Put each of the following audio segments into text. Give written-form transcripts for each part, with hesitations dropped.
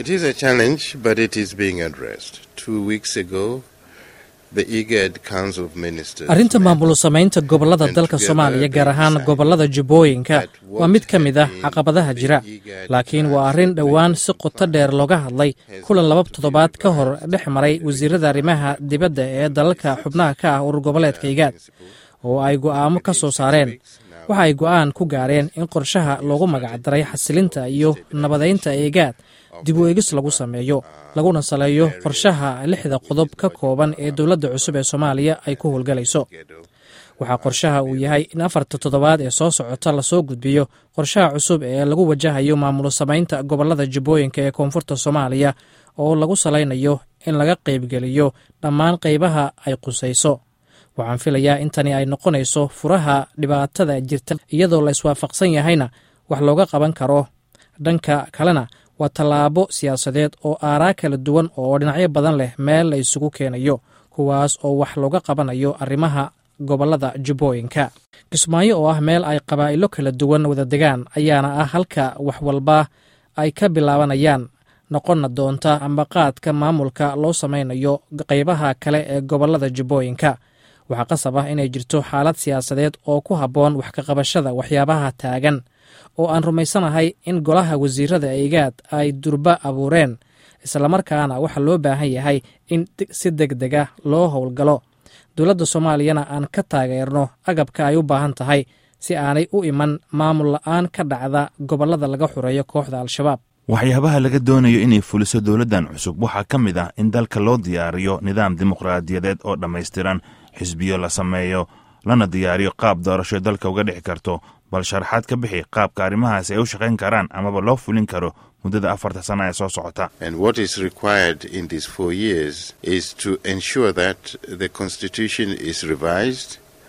It is a challenge, but it is being addressed. 2 weeks ago, the IGAD Council of Ministers arrinta maamul samaynta gobolada dalka Soomaaliya gaar ahaan gobolada Jubbooyinka waa mid ka mid ah caqabadaha jira, laakiin waa arrin dhowaan si qoto dheer looga hadlay kulan 2 toddobaad ka hor dhex maray wasiirada arrimaha dibadda ee dalalka xubnaha ka ah urur goboleedka IGAD oo ay go'aamo ka soo saareen. waxa ay go'aan ku gaareen in qorshaha loogu magac daray xasilinta iyo nabadeynta IGAD dib u eegis lagu sameeyo laguna saleeyo qorshaha 6 qodob ka kooban ee dowladda cusub ee Soomaaliya ay ku howlgalayso. waxa qorshaha uu yahay in 4 toddobaad ee soo socota la soo gudbiyo qorshaha cusub ee lagu wajahayo maamul samaynta gobolada Jubbooyinka ee koonfurta Soomaaliya oo lagu saleynayo in laga qaybgeliyo dhammaan qaybaha ay qusayso. waxaan filayaa in tani ay noqonayso furaha dhibaatada jirta iyadoo la iswaafaqsan yahayna wax looga qaban karo. dhanka kalena waa tallaabo siyaasadeed oo aaraa kala duwan oo dhinacyo badan leh meel la isugu keenayo, kuwaas oo wax looga qabanayo arrimaha gobolada Jubbooyinka. Kismaayo oo ah meel ay qabaa'ilo kala duwan wada degaan ayaana ah halka wax walba ay ka bilaabanayaan noqonna doonta ambaqaadka maamulka loo sameynayo qaybaha kale ee gobolada Jubbooyinka. waxaa qasab ah inay jirto xaalad siyaasadeed oo ku habboon wax ka qabashada waxyaabaha taagan oo aan rumaysanahay in golaha wasiirada IGAD ay durba abuureen, islamarkaana waxa loo baahan yahay in si degdeg ah loo howlgalo. dowladda Soomaaliyana aan ka taageerno agabka ay u baahan tahay si aanay u iman maamul la'aan ka dhacda gobolada laga xureeyo kooxda Al-Shabaab. waxyaabaha laga doonayo inay fuliso dowladdan cusub waxaa ka mid ah in dalka loo diyaariyo nidaam dimuqraadiyadeed oo dhammaystiran, xisbiyo la sameeyo, lana diyaariyo qaab doorasho dalka uga dhici karto. bal sharaxaad ka bixi qaabka arrimahaas ay u shaqayn karaan amaba loo fulin karo muddada 4 sano ee soo socota. And what is required in these 4 years is to ensure that the constitution is revised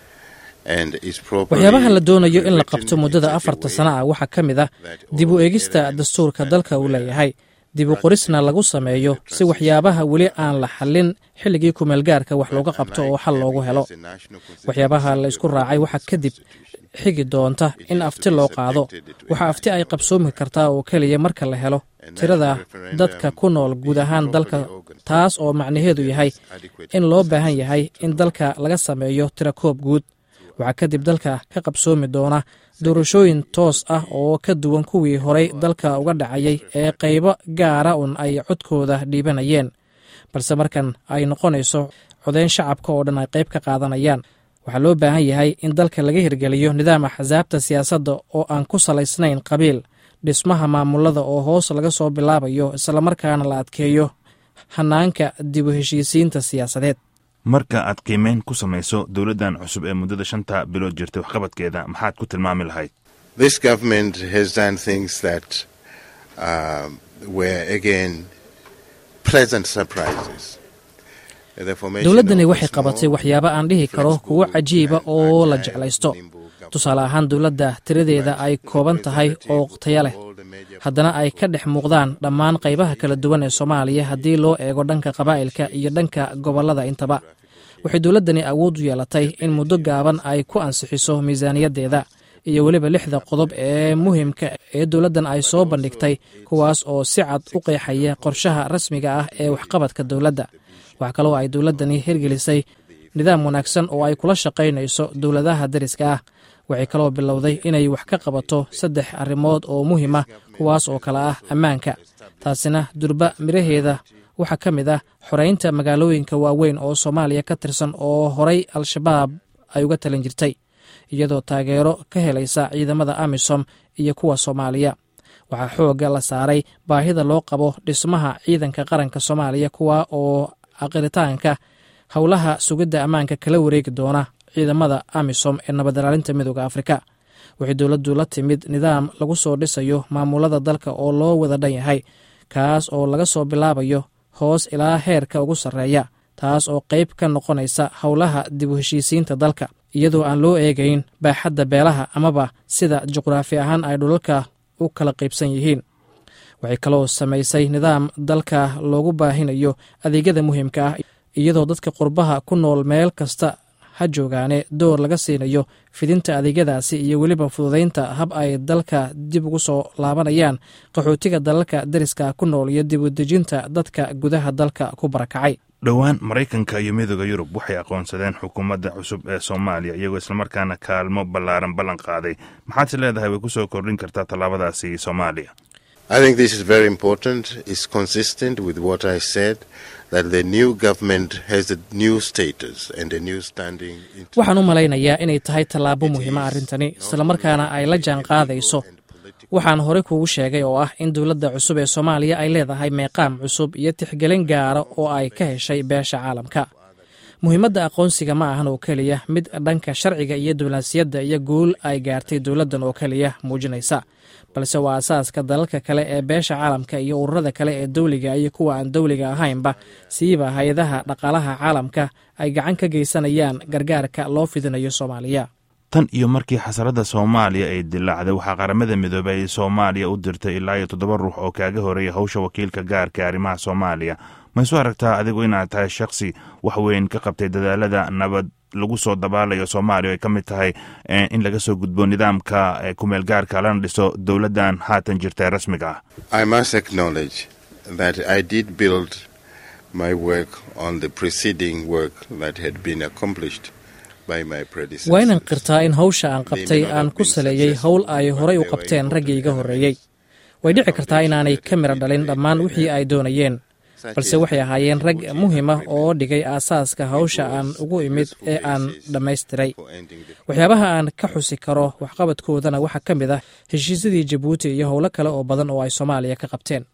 and is properly. waxyaabaha la doonayo in la qabto muddada 4 sano ah waxaa ka mid ah dib u eegista dastuurka dalka uu leeyahay, dib u qorisna lagu sameeyo si waxyaabaha weli aan la xallin xilligii kumeelgaarka wax looga qabto oo xal loogu helo. waxyaabaha la isku raacay waxaa kadib xigi doonta in afti loo qaado. waxa afti ay qabsoomi kartaa oo keliya marka la helo tirada dadka ku nool guud ahaan dalka, taas oo macnaheedu yahay in loo baahan yahay in dalka laga sameeyo tirakoob guud. waxaa kadib dalka ka qabsoomi doona doorashooyin toos ah oo ka duwan kuwii horay dalka uga dhacayay ee qaybo gaara un ay codkooda dhiibanayeen, balse markan ay noqonayso codeyn shacabka oo dhan ay qayb ka qaadanayaan. waxaa loo baahan yahay in dalka laga hirgeliyo nidaam axsaabta siyaasadda oo aan ku salaysnayn qabiil, dhismaha maamulada oo hoos laga soo bilaabayo, islamarkaana la adkeeyo hanaanka dib u heshiisiinta siyaasadeed. marka aad qiimeyn ku samayso dowladdan cusub ee muddada 5 bilood jirtay waxqabadkeeda maxaad ku tilmaami lahayd? This government has done things that were again pleasant surprises. dowladdani waxay qabatay waxyaabo aan dhihi karo kuwo cajiiba oo la jeclaysto. tusaale ahaan dowladda tiradeeda ay kooban tahay oo taya leh, haddana ay ka dhex muuqdaan dhammaan qaybaha kala duwan ee Soomaaliya haddii loo eego dhanka qabaa'ilka iyo dhanka gobolada intaba. waxay dowladdani awood u yeelatay in muddo gaaban ay ku ansixiso miisaaniyaddeeda iyo weliba 6 qodob ee muhiimka ee dowladdan ay soo bandhigtay, kuwaas oo si cad u qeexaya qorshaha rasmiga ah ee waxqabadka dowladda. waxaa kaloo ay dowladdani hirgelisay nidaam wanaagsan oo ay kula shaqaynayso dowladaha dariska ah. waxay kaloo bilowday inay wax ka qabato 3 arrimood oo muhiim ah, kuwaas oo kala ah ammaanka. taasina durba miraheeda waxaa ka mid ah xoreynta magaalooyinka waaweyn oo Soomaaliya ka tirsan oo horay Al-Shabaab ay uga talin jirtay, iyadoo taageero ka helaysa ciidamada AMISOM iyo kuwa Soomaaliya. waxaa xoogga la saaray baahida loo qabo dhismaha ciidanka qaranka Soomaaliya, kuwa oo aqritaanka howlaha sugidda ammaanka kala wareegi doona ciidamada AMISOM ee nabad ilaalinta midowga Afrika. waxay dowladdu la timid nidaam lagu soo dhisayo maamulada dalka oo loo wada dhan yahay, kaas oo laga soo bilaabayo hoos ilaa heerka ugu sarreeya, taas oo qayb ka noqonaysa howlaha dib u heshiisiinta dalka, iyadoo aan loo eegayn baaxadda beelaha amaba sida juqraafi ahaan ay dhulalka u kala qaybsan yihiin. waxay kaloo samaysay nidaam dalka loogu baahinayo adeegyada muhiimka ah, iyadoo dadka qurbaha ku nool meel kasta ha joogaane door laga siinayo fidinta adeegyadaasi iyo weliba fududaynta hab ay dalka dib ugu soo laabanayaan qaxootiga dalalka dariska ku nool iyo dib u dejinta dadka gudaha dalka ku barakacay. dhowaan Maraykanka iyo Midowga Yurub waxay aqoonsadeen xukuumadda cusub ee Soomaaliya iyagoo islamarkaana kaalmo ballaaran ballan qaaday. maxaad leedahay way ku soo kordhin kartaa tallaabadaasi Soomaaliya? I think this is very important. It's consistent with what I said, that the new government has a new status and a new standing. Waxaan u malaynayaa inay tahay tallaabo muhiima arrintani, islamarkaana ay la jaan qaadayso. Waxaan hore kuugu sheegay oo ah in dowladda cusub ee Soomaaliya ay leedahay meeqaam cusub iyo tixgelin gaara oo ay ka heshay beesha caalamka. muhiimadda aqoonsiga ma ahan oo keliya mid dhanka sharciga iyo diblomaasiyadda iyo guul ay gaartay dowladdan oo keliya muujinaysa, balse waa asaaska dalalka kale ee beesha caalamka iyo ururada kale ee dawliga iyo kuwa aan dawliga ahaynba, siiba hay-adaha dhaqaalaha caalamka ay gacan ka geysanayaan gargaarka loo fidinayo Soomaaliya. tan iyo markii xasarada Soomaaliya ay dilaacday waxaa qaramada midoobay ay Soomaaliya u dirtay ilaa 7 ruux oo kaaga horeeyay hawsha wakiilka gaarka ee arrimaha Soomaaliya. ma soo aragtaa adigu inaad tahay shakhsi wax weyn ka qabtay dadaalada nabad lagu soo dabaalayo Soomaaliya ay ka mid tahay in laga soo gudbo nidaamka ku meel gaarka lana dhiso dawladdan haatan jirta rasmiga ah? I must acknowledge that I did build my work on the preceding work that had been accomplished. waa inaan qirtaa in hawsha aan qabtay aan ku saleeyey hawl ay horay u qabteen raggii iga horreeyey. way dhici kartaa inaanay ka miro dhalin dhammaan wixii ay doonayeen, balse waxay ahaayeen rag muhiim ah oo dhigay aasaaska hawsha aan ugu imid ee aan dhammaystiray. waxyaabaha aan ka xusi karo waxqabadkoodana waxaa ka mid ah heshiisyadii Jabuuti iyo howlo kale oo badan oo ay Soomaaliya ka qabteen.